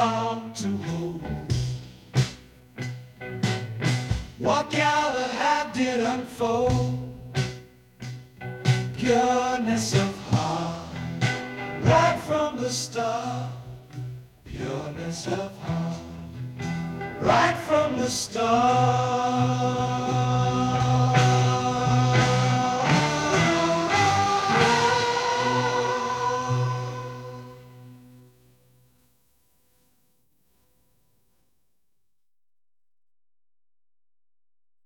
long to hold. What Galahad did unfold, pureness of heart, right from the start. Pureness of heart, right from the start.